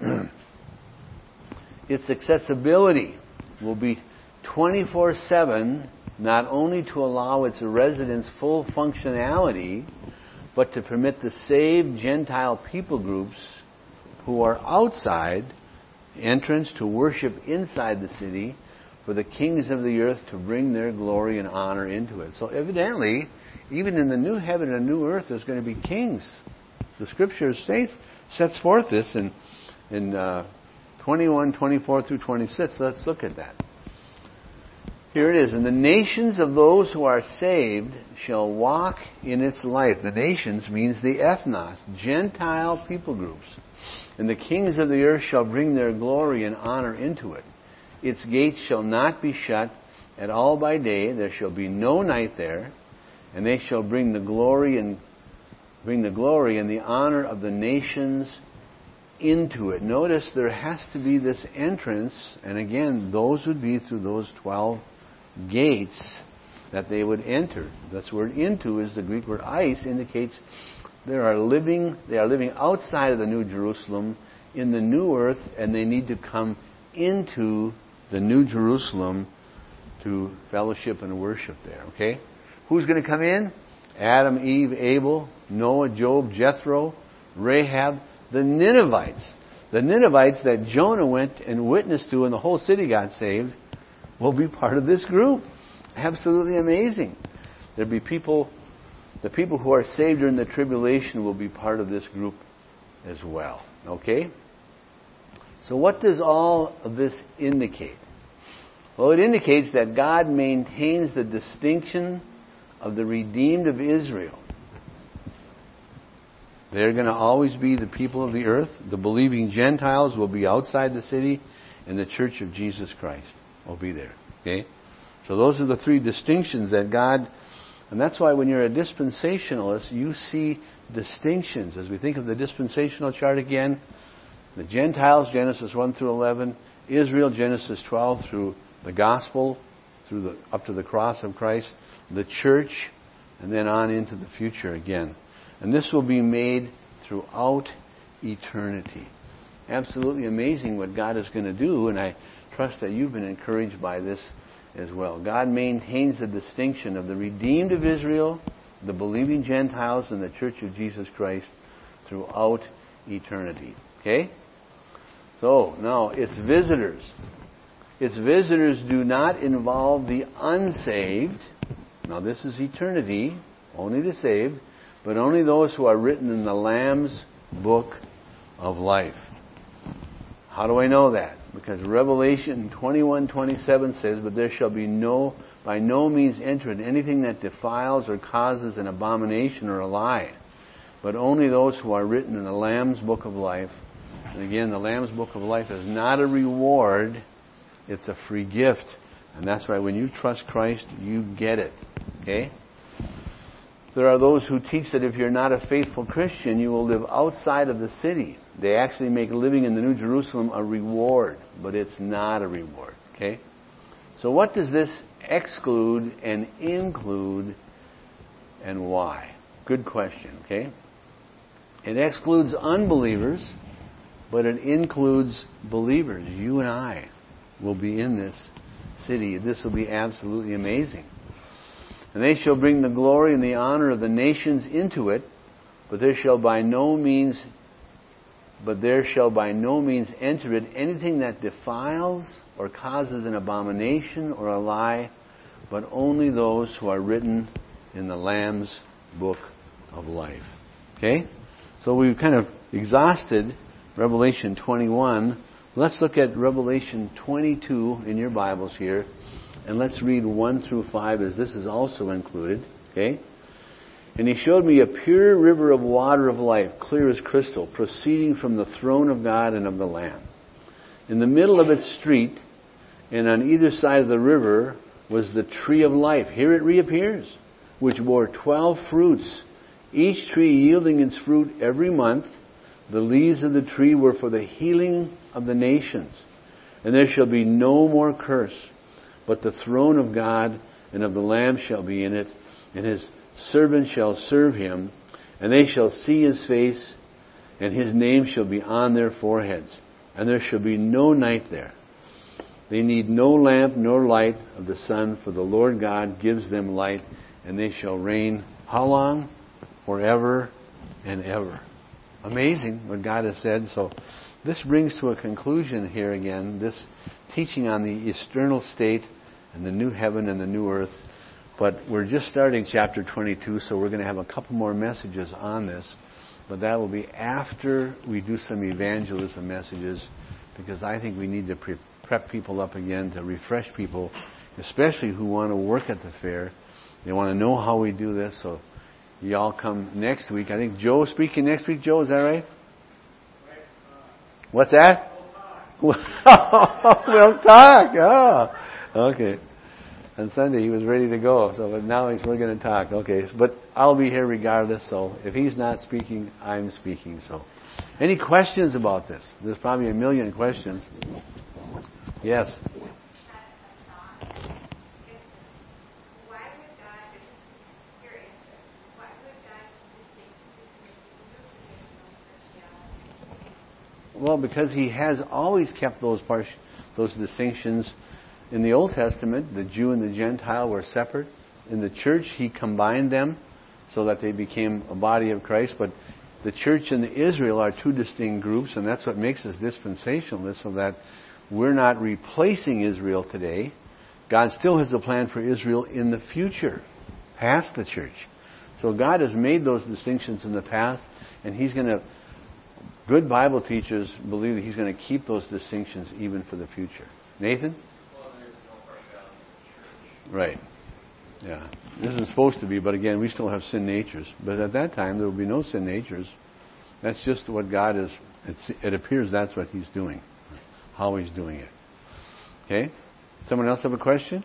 [SPEAKER 1] Its accessibility will be 24/7, not only to allow its residents full functionality, but to permit the saved Gentile people groups who are outside entrance to worship inside the city, for the kings of the earth to bring their glory and honor into it. So evidently, even in the new heaven and new earth, there's going to be kings. The Scripture sets forth this in 21:24 through 26. Let's look at that. Here it is. And the nations of those who are saved shall walk in its light. The nations means the ethnos, Gentile people groups. And the kings of the earth shall bring their glory and honor into it. Its gates shall not be shut at all by day. There shall be no night there. And they shall bring the glory and the honor of the nations into it. Notice there has to be this entrance, and again, those would be through those 12 gates that they would enter. That's word into is the Greek word eis, indicates they are living outside of the New Jerusalem in the new earth, and they need to come into the New Jerusalem to fellowship and worship there. Okay? Who's going to come in? Adam, Eve, Abel, Noah, Job, Jethro, Rahab, the Ninevites. The Ninevites that Jonah went and witnessed to and the whole city got saved will be part of this group. Absolutely amazing. There'll be people, the people who are saved during the tribulation will be part of this group as well. Okay? So what does all of this indicate? Well, it indicates that God maintains the distinction of the redeemed of Israel. They're going to always be the people of the earth. The believing Gentiles will be outside the city, and the church of Jesus Christ will be there. Okay? So those are the three distinctions that God... And that's why when you're a dispensationalist, you see distinctions. As we think of the dispensational chart again, the Gentiles, Genesis 1 through 11, Israel, Genesis 12 through the gospel, up to the cross of Christ, the church, and then on into the future again. And this will be made throughout eternity. Absolutely amazing what God is going to do, and I trust that you've been encouraged by this as well. God maintains the distinction of the redeemed of Israel, the believing Gentiles, and the church of Jesus Christ throughout eternity. Okay? So, now, its visitors. Its visitors do not involve the unsaved. Now, this is eternity, only the saved. but only those who are written in the Lamb's book of life. How do I know that? Because Revelation 21:27 says, but there shall be by no means enter in anything that defiles or causes an abomination or a lie, but only those who are written in the Lamb's book of life. And again, the Lamb's book of life is not a reward, it's a free gift. And that's why when you trust Christ, you get it. Okay? There are those who teach that if you're not a faithful Christian, you will live outside of the city. They actually make living in the New Jerusalem a reward, but it's not a reward. Okay? So what does this exclude and include, and why? Good question. Okay? It excludes unbelievers, but it includes believers. You and I will be in this city. This will be absolutely amazing. And they shall bring the glory and the honor of the nations into it, but there shall by no means enter it anything that defiles or causes an abomination or a lie, but only those who are written in the Lamb's book of life. Okay? So we've kind of exhausted Revelation 21. Let's look at Revelation 22 in your Bibles here. And let's read 1 through 5, as this is also included. Okay? And he showed me a pure river of water of life, clear as crystal, proceeding from the throne of God and of the Lamb. In the middle of its street, and on either side of the river, was the tree of life. Here it reappears, which bore 12 fruits, each tree yielding its fruit every month. The leaves of the tree were for the healing of the nations. And there shall be no more curse, but the throne of God and of the Lamb shall be in it, and his servants shall serve him, and they shall see his face, and his name shall be on their foreheads. And there shall be no night there. They need no lamp nor light of the sun, for the Lord God gives them light, and they shall reign, how long? Forever and ever. Amazing what God has said. So this brings to a conclusion here again, this teaching on the eternal state and the new heaven and the new earth. But we're just starting chapter 22, so we're going to have a couple more messages on this. But that will be after we do some evangelism messages, because I think we need to prep people up again, to refresh people, especially who want to work at the fair. They want to know how we do this, so y'all come next week. I think Joe's speaking next week. Joe, is that right? What's that? We'll talk. Oh, okay. On Sunday he was ready to go, but now we're going to talk. Okay, but I'll be here regardless. So if he's not speaking, I'm speaking. So, any questions about this? There's probably a million questions. Yes. Well, because he has always kept those distinctions. In the Old Testament, the Jew and the Gentile were separate. In the church, he combined them so that they became a body of Christ. But the church and the Israel are two distinct groups, and that's what makes us dispensationalists, so that we're not replacing Israel today. God still has a plan for Israel in the future, past the church. So God has made those distinctions in the past, and He's going to... Good Bible teachers believe that He's going to keep those distinctions even for the future. Nathan?
[SPEAKER 2] Well, there's no partiality in the church.
[SPEAKER 1] Right. Yeah. It isn't supposed to be, but again, we still have sin natures. But at that time, there will be no sin natures. That's just what God is. It appears that's what He's doing, how He's doing it. Okay? Someone else have a question?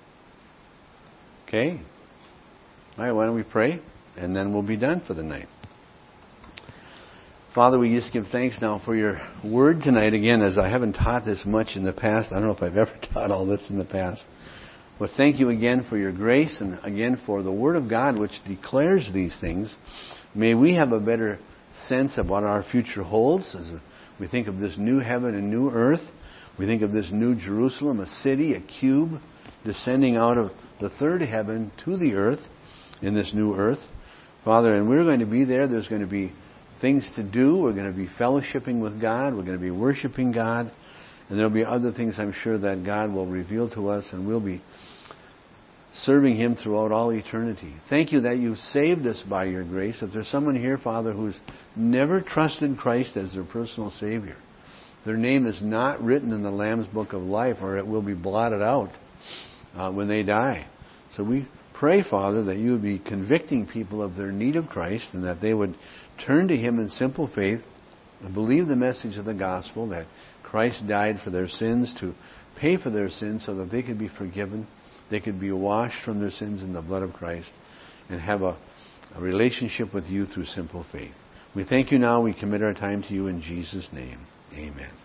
[SPEAKER 1] Okay. All right, why don't we pray, and then we'll be done for the night. Father, we just give thanks now for your word tonight. Again, as I haven't taught this much in the past, I don't know if I've ever taught all this in the past. But thank you again for your grace, and again for the Word of God which declares these things. May we have a better sense of what our future holds as we think of this new heaven and new earth. We think of this new Jerusalem, a city, a cube, descending out of the third heaven to the earth in this new earth. Father, and we're going to be there. There's going to be things to do. We're going to be fellowshipping with God. We're going to be worshiping God. And there'll be other things, I'm sure, that God will reveal to us, and we'll be serving Him throughout all eternity. Thank you that you've saved us by your grace. If there's someone here, Father, who's never trusted Christ as their personal Savior, their name is not written in the Lamb's Book of Life, or it will be blotted out when they die. So we pray, Father, that you would be convicting people of their need of Christ, and that they would turn to Him in simple faith and believe the message of the gospel, that Christ died for their sins, to pay for their sins so that they could be forgiven, they could be washed from their sins in the blood of Christ, and have a relationship with you through simple faith. We thank you now. We commit our time to you in Jesus' name. Amen.